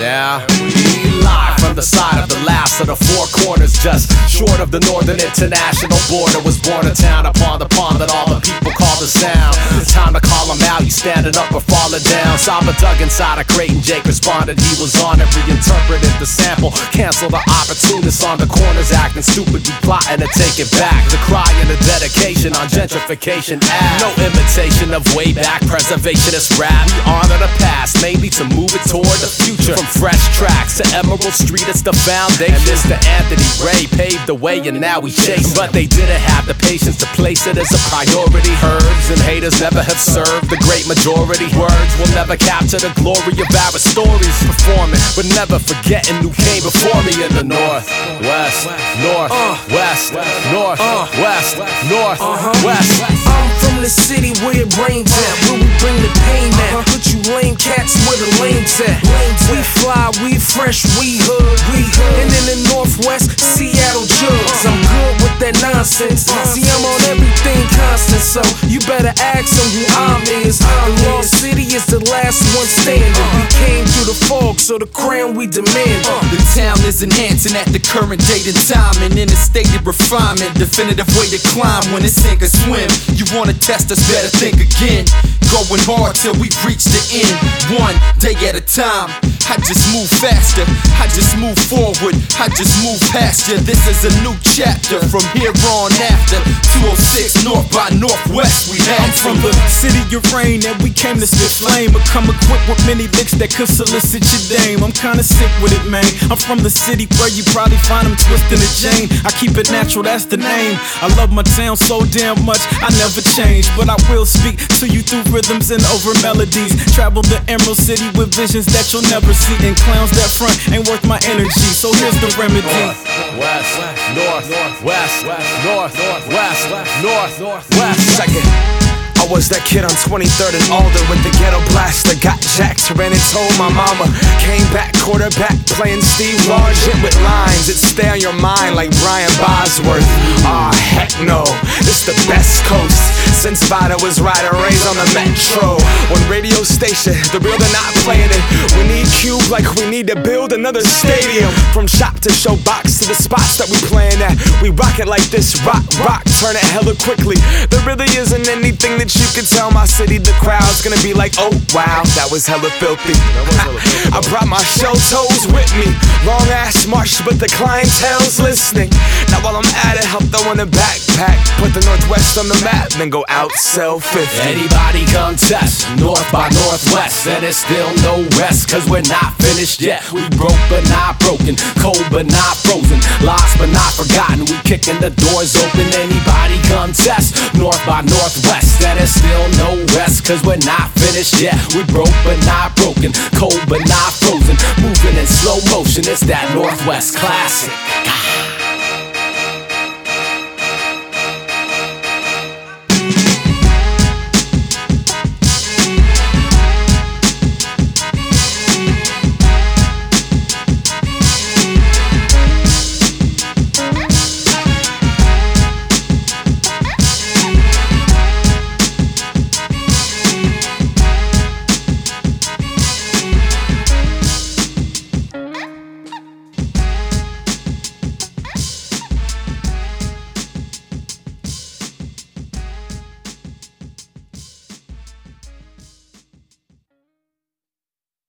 Yeah, we live from the side of the last of the four corners, just short of the northern international border. Was born a town upon the pond that all the people call the Sound. It's time to call him out, he's standing up or falling down. Saba dug inside a crate and Jake responded, he was on it. Reinterpreted the sample, cancel the opportunists on the corners acting stupid, we plotting to take it back. The cry and the dedication on gentrification ad. No imitation of way back preservationist rap. We honor the past, mainly to move it toward the future. From fresh tracks to Emerald Street, it's the foundation. And Mr. Anthony Ray paved the way and now we chase. But they didn't have the patience to place it as a priority. Herbs and haters never have served the great majority. Words will never capture the glory of our stories. Performing, but never forgetting who came before me in the north, west, north, west, north, west, north, west. I'm from the city where it rains at, where we bring the pain at. Put you lame cats where the lanes at. We fly, we fresh, we hood. And in the northwest, Seattle jugs. I'm good with that nonsense. See, I'm on everything constant, so you better ask them who I'm is. The Lost City is the last one standing. We came through the fog, so the crown we demand. The town is enhancing at the current date and time, and in a state of refinement, definitive way to climb when it's sink or swim. You wanna test us, better think again. Going hard till we reach the end, one day at a time. I just move faster, I just move forward, I just move past you. This is a new chapter from here on after. 206 North by Northwest, we had. I'm from the city of rain and we came to spit flame, but come equipped with many licks that could solicit your dame. I'm kinda sick with it, man. I'm from the city where you probably find them twisting a Jane. I keep it natural, that's the name. I love my town so damn much, I never change. But I will speak to you through rhythms and over melodies. Travel the Emerald City with visions that you'll never see. And clowns that front ain't worth my energy, so here's the remedy. West, north, west, north, west, north, west. Second, I was that kid on 23rd and Alder with the ghetto blaster. Got jacked, ran and told my mama. Came back, quarterback, playing Steve Largent with lines that stay on your mind like Brian Bosworth. Heck no, it's the best coast. Since Vada was riding Rays on the Metro. On radio station, the real they're not playing it. We need Cube like we need to build another stadium. From shop to showbox to the spots that we playing at. We rock it like this, rock, turn it hella quickly. There really isn't anything that you can tell my city. The crowd's gonna be like, oh wow, that was hella filthy. I brought my shell toes with me. Long ass march, but the clientele's listening. Now while I'm at it, I'll throw in a backpack. Put the Northwest on the map, then go out, sell 50. Anybody come test, north by northwest, and it's still no rest, cause we're not finished yet. We broke but not broken, cold but not frozen, lost but not forgotten. We kicking the doors open. Anybody come test, north by northwest, and it's still no rest, cause we're not finished yet. We broke but not broken, cold but not frozen, moving in slow motion. It's that Northwest classic.